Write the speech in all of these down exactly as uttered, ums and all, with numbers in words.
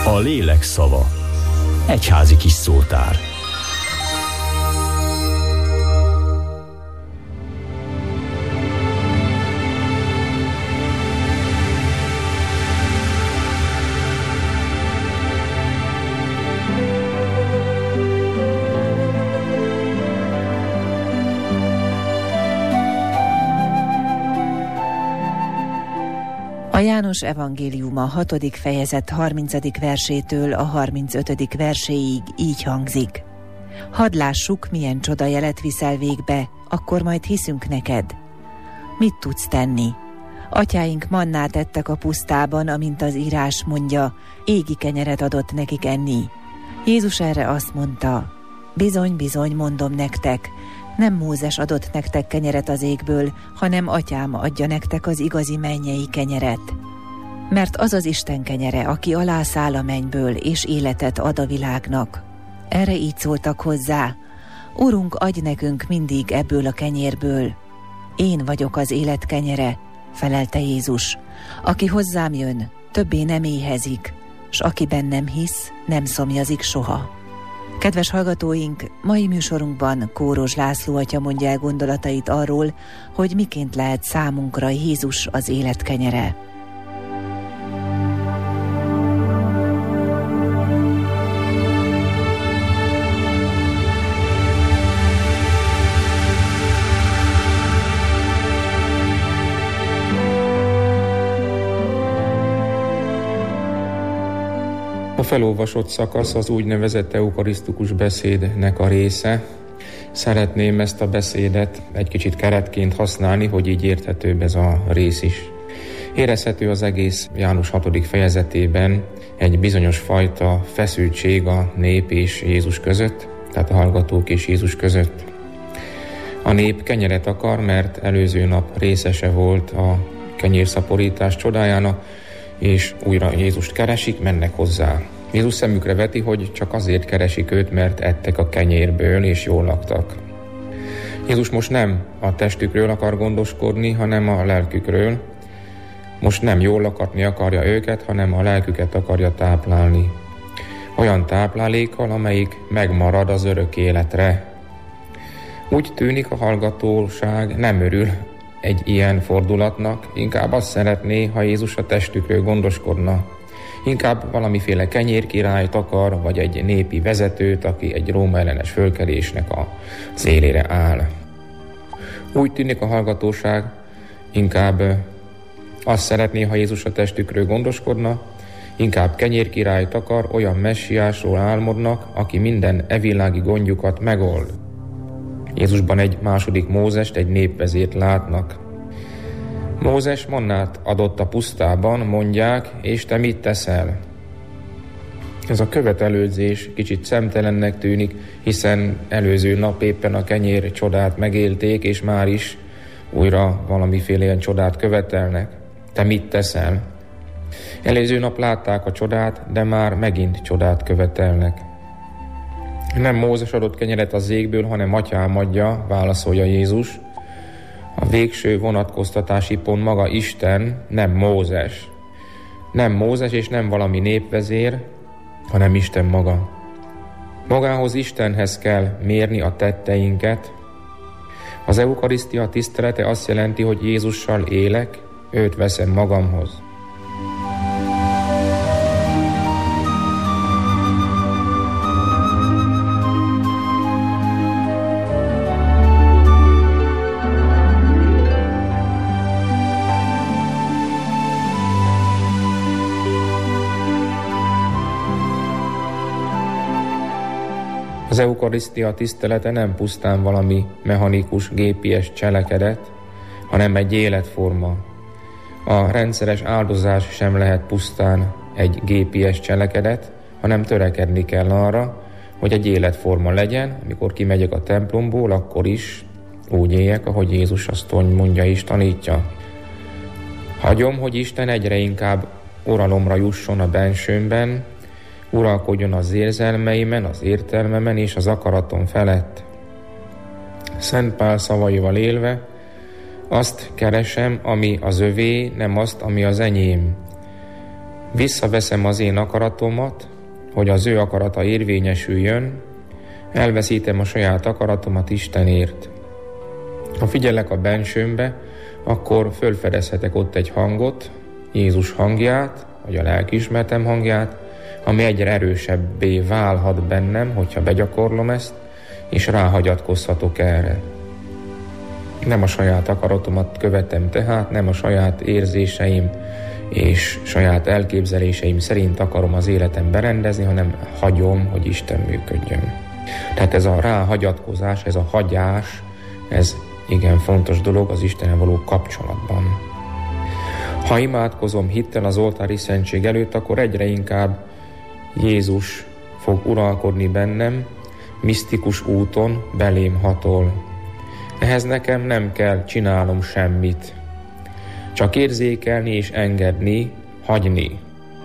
A lélek szava. Egyházi kis szótár. A János evangéliuma hatodik fejezet harmincadik versétől a harmincötödik verséig így hangzik. Hadd lássuk, milyen csodajelet viszel végbe, akkor majd hiszünk neked. Mit tudsz tenni? Atyáink mannát ettek a pusztában, amint az írás mondja, égi kenyeret adott nekik enni. Jézus erre azt mondta, bizony, bizony, mondom nektek, nem Mózes adott nektek kenyeret az égből, hanem atyám adja nektek az igazi mennyei kenyeret. Mert az az Isten kenyere, aki alászáll a mennyből, és életet ad a világnak. Erre így szóltak hozzá, Urunk, adj nekünk mindig ebből a kenyérből. Én vagyok az élet kenyere, felelte Jézus. Aki hozzám jön, többé nem éhezik, s aki bennem hisz, nem szomjazik soha. Kedves hallgatóink, mai műsorunkban Kóros László atya mondja el gondolatait arról, hogy miként lehet számunkra Jézus az élet kenyere. A felolvasott szakasz az úgynevezett eukarisztikus beszédnek a része. Szeretném ezt a beszédet egy kicsit keretként használni, hogy így érthetőbb ez a rész is. Érezhető az egész János hatodik fejezetében egy bizonyos fajta feszültség a nép és Jézus között, tehát a hallgatók és Jézus között. A nép kenyeret akar, mert előző nap részese volt a kenyérszaporítás csodájának, és újra Jézust keresik, mennek hozzá. Jézus szemükre veti, hogy csak azért keresik őt, mert ettek a kenyérből, és jól laktak. Jézus most nem a testükről akar gondoskodni, hanem a lelkükről. Most nem jól lakatni akarja őket, hanem a lelküket akarja táplálni. Olyan táplálékkal, amelyik megmarad az örök életre. Úgy tűnik, a hallgatóság nem örül egy ilyen fordulatnak, inkább azt szeretné, ha Jézus a testükről gondoskodna. Inkább valamiféle kenyérkirályt akar, vagy egy népi vezetőt, aki egy Róma ellenes fölkelésnek a szélére áll. Úgy tűnik, a hallgatóság inkább azt szeretné, ha Jézus a testükről gondoskodna, inkább kenyérkirályt akar, olyan messiásról álmodnak, aki minden evilági gondjukat megold. Jézusban egy második Mózest, egy népvezért látnak. Mózes mannát adott a pusztában, mondják, és te mit teszel? Ez a követelődzés kicsit szemtelennek tűnik, hiszen előző nap éppen a kenyér csodát megélték, és már is újra valamiféle ilyen csodát követelnek. Te mit teszel? Előző nap látták a csodát, de már megint csodát követelnek. Nem Mózes adott kenyeret az égből, hanem atyám adja, válaszolja Jézus. A végső vonatkoztatási pont maga Isten, nem Mózes. Nem Mózes és nem valami népvezér, hanem Isten maga. Magához, Istenhez kell mérni a tetteinket. Az eukarisztia tisztelete azt jelenti, hogy Jézussal élek, őt veszem magamhoz. Az eukarisztia tisztelete nem pusztán valami mechanikus, gépies cselekedet, hanem egy életforma. A rendszeres áldozás sem lehet pusztán egy gépies cselekedet, hanem törekedni kell arra, hogy egy életforma legyen, amikor kimegyek a templomból, akkor is úgy éljek, ahogy Jézus azt mondja és tanítja. Hagyom, hogy Isten egyre inkább uralomra jusson a bensőmben, uralkodjon az érzelmeimen, az értelmemen és az akaratom felett. Szent Pál szavaival élve, azt keresem, ami az övé, nem azt, ami az enyém. Visszaveszem az én akaratomat, hogy az ő akarata érvényesüljön, elveszítem a saját akaratomat Istenért. Ha figyelek a bensőmbe, akkor fölfedezhetek ott egy hangot, Jézus hangját, vagy a lelkiismeretem hangját, ami egyre erősebbé válhat bennem, hogyha begyakorlom ezt, és ráhagyatkozhatok erre. Nem a saját akaratomat követem tehát, nem a saját érzéseim és saját elképzeléseim szerint akarom az életem berendezni, hanem hagyom, hogy Isten működjön. Tehát ez a ráhagyatkozás, ez a hagyás, ez igen fontos dolog az Istennel való kapcsolatban. Ha imádkozom hittel az oltári szentség előtt, akkor egyre inkább Jézus fog uralkodni bennem, misztikus úton belém hatol. Ehhez nekem nem kell csinálnom semmit, csak érzékelni és engedni, hagyni.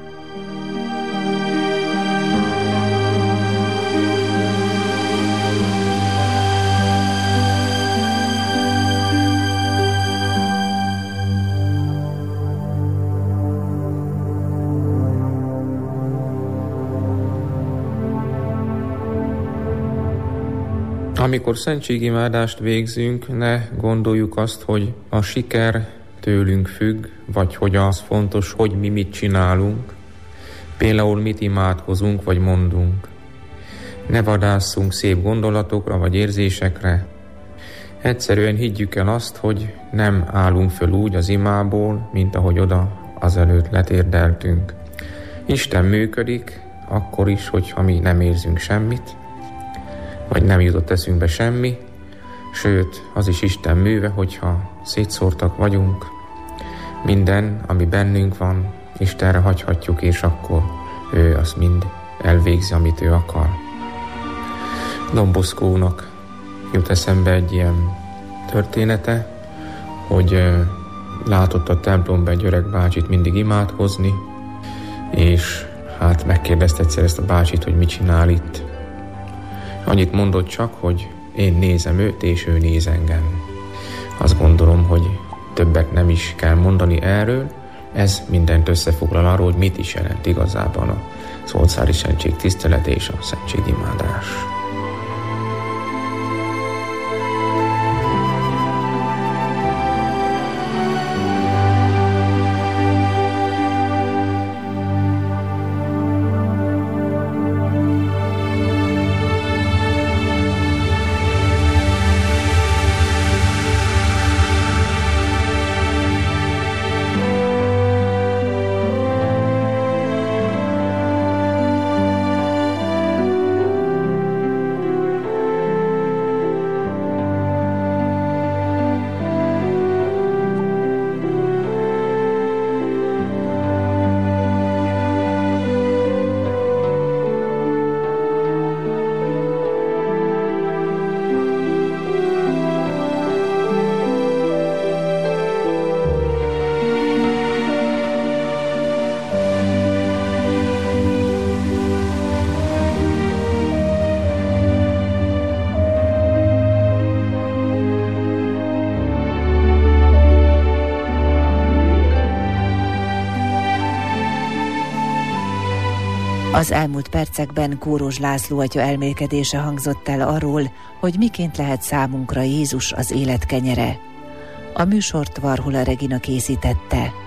Amikor szentségimádást végzünk, ne gondoljuk azt, hogy a siker tőlünk függ, vagy hogy az fontos, hogy mi mit csinálunk, például mit imádkozunk, vagy mondunk. Ne vadásszunk szép gondolatokra, vagy érzésekre. Egyszerűen higgyük el azt, hogy nem állunk föl úgy az imából, mint ahogy oda azelőtt letérdeltünk. Isten működik, akkor is, hogyha mi nem érzünk semmit, vagy nem jutott eszünkbe semmi, sőt, az is Isten műve, hogyha szétszórtak vagyunk, minden, ami bennünk van, Istenre hagyhatjuk, és akkor ő azt mind elvégzi, amit ő akar. Don Boscónak jut eszembe egy ilyen története, hogy látott a templomban egy öreg bácsit mindig imádkozni, és hát megkérdezte egyszer ezt a bácsit, hogy mit csinál itt. Annyit mondott csak, hogy én nézem őt, és ő néz engem. Azt gondolom, hogy többet nem is kell mondani erről, ez mindent összefoglal arról, hogy mit is jelent igazában az oltári szentség tisztelet és a szentségimádás. Az elmúlt percekben Kóros László atya elmélkedése hangzott el arról, hogy miként lehet számunkra Jézus az élet kenyere. A műsort Varhola Regina készítette.